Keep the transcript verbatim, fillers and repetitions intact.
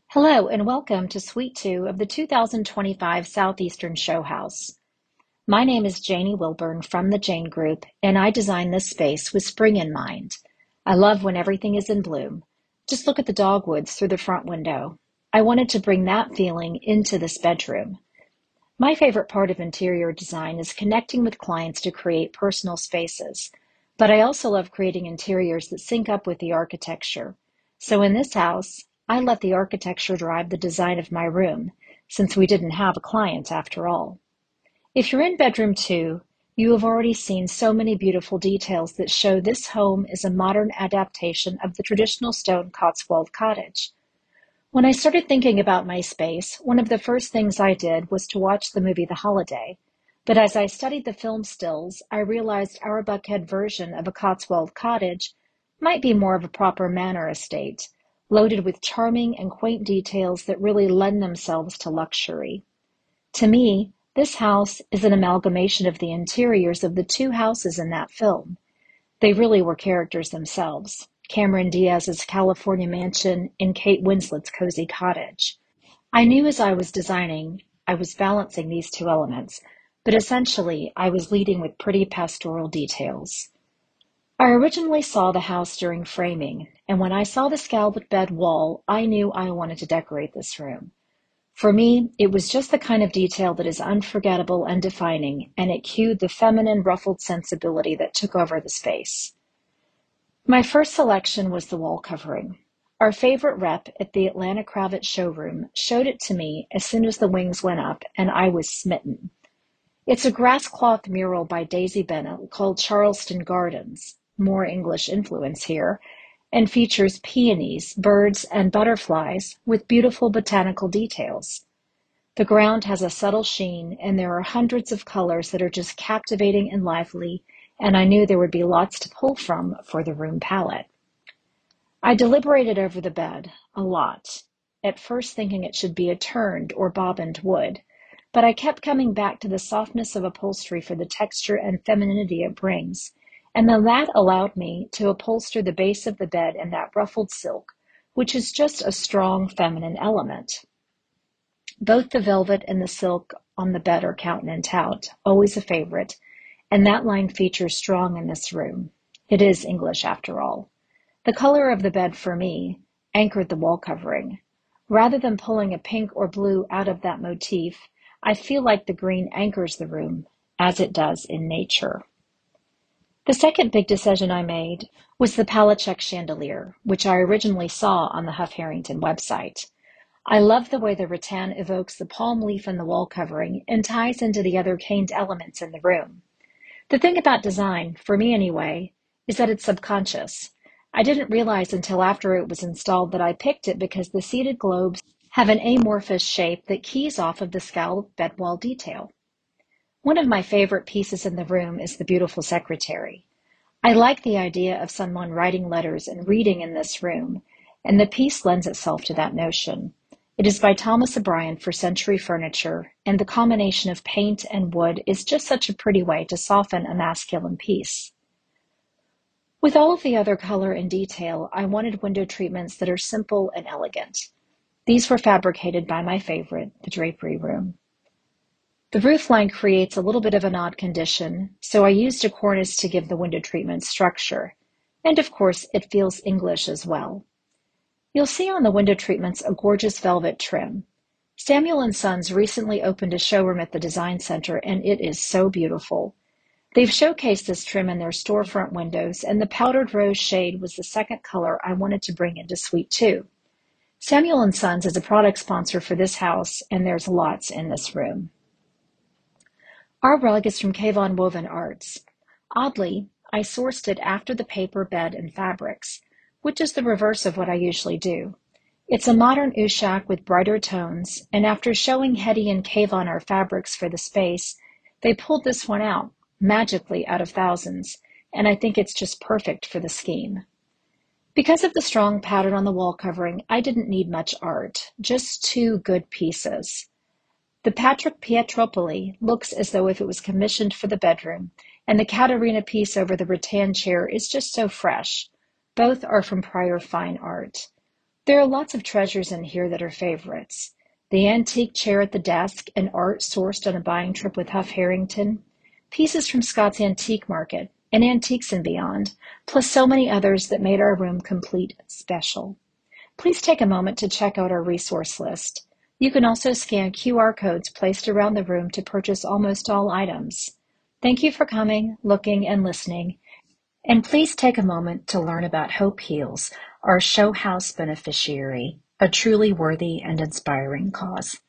Hello and welcome to Suite two of the two thousand twenty-five Southeastern Show House. My name is Janie Wilburn from the Jane Group, and I designed this space with spring in mind. I love when everything is in bloom. Just look at the dogwoods through the front window. I wanted to bring that feeling into this bedroom. My favorite part of interior design is connecting with clients to create personal spaces, but I also love creating interiors that sync up with the architecture. So in this house, I let the architecture drive the design of my room, since we didn't have a client after all. If you're in bedroom two, you have already seen so many beautiful details that show this home is a modern adaptation of the traditional stone Cotswold cottage. When I started thinking about my space, one of the first things I did was to watch the movie The Holiday. But as I studied the film stills, I realized our Buckhead version of a Cotswold cottage might be more of a proper manor estate, loaded with charming and quaint details that really lend themselves to luxury. To me, this house is an amalgamation of the interiors of the two houses in that film. They really were characters themselves. Cameron Diaz's California mansion and Kate Winslet's cozy cottage. I knew as I was designing, I was balancing these two elements, but essentially I was leading with pretty pastoral details. I originally saw the house during framing, and when I saw the scalloped bed wall, I knew I wanted to decorate this room. For me, it was just the kind of detail that is unforgettable and defining, and it cued the feminine, ruffled sensibility that took over the space. My first selection was the wall covering. Our favorite rep at the Atlanta Kravitz showroom showed it to me as soon as the wings went up, and I was smitten. It's a grass cloth mural by Daisy Bennett called Charleston Gardens, more English influence here, and features peonies, birds, and butterflies with beautiful botanical details. The ground has a subtle sheen, and there are hundreds of colors that are just captivating and lively, and I knew there would be lots to pull from for the room palette. I deliberated over the bed, a lot, at first thinking it should be a turned or bobbined wood, but I kept coming back to the softness of upholstery for the texture and femininity it brings, and then that allowed me to upholster the base of the bed in that ruffled silk, which is just a strong feminine element. Both the velvet and the silk on the bed are countenance out, always a favorite, and that line features strong in this room. It is English after all. The color of the bed for me anchored the wall covering. Rather than pulling a pink or blue out of that motif, I feel like the green anchors the room, as it does in nature. The second big decision I made was the palette check chandelier, which I originally saw on the Huff Harrington website. I love the way the rattan evokes the palm leaf in the wall covering and ties into the other caned elements in the room. The thing about design, for me anyway, is that it's subconscious. I didn't realize until after it was installed that I picked it because the seated globes have an amorphous shape that keys off of the scalloped bedwall detail. One of my favorite pieces in the room is the beautiful secretary. I like the idea of someone writing letters and reading in this room, and the piece lends itself to that notion. It is by Thomas O'Brien for Century Furniture, and the combination of paint and wood is just such a pretty way to soften a masculine piece. With all of the other color and detail, I wanted window treatments that are simple and elegant. These were fabricated by my favorite, the drapery room. The roof line creates a little bit of an odd condition, so I used a cornice to give the window treatment structure. And of course, it feels English as well. You'll see on the window treatments a gorgeous velvet trim. Samuel and Sons recently opened a showroom at the Design Center, and it is so beautiful. They've showcased this trim in their storefront windows, and the powdered rose shade was the second color I wanted to bring into Suite two. Samuel and Sons is a product sponsor for this house, and there's lots in this room. Our rug is from Kavon Woven Arts. Oddly, I sourced it after the paper, bed, and fabrics, which is the reverse of what I usually do. It's a modern Ushak with brighter tones, and after showing Hetty and Kavon our fabrics for the space, they pulled this one out, magically out of thousands, and I think it's just perfect for the scheme. Because of the strong pattern on the wall covering, I didn't need much art, just two good pieces. The Patrick Pietropoli looks as though if it was commissioned for the bedroom, and the Caterina piece over the rattan chair is just so fresh. Both are from prior fine art. There are lots of treasures in here that are favorites. The antique chair at the desk, and art sourced on a buying trip with Huff Harrington, pieces from Scott's Antique Market, and Antiques and Beyond, plus so many others that made our room complete special. Please take a moment to check out our resource list. You can also scan Q R codes placed around the room to purchase almost all items. Thank you for coming, looking, and listening. And please take a moment to learn about Hope Heals, our show house beneficiary, a truly worthy and inspiring cause.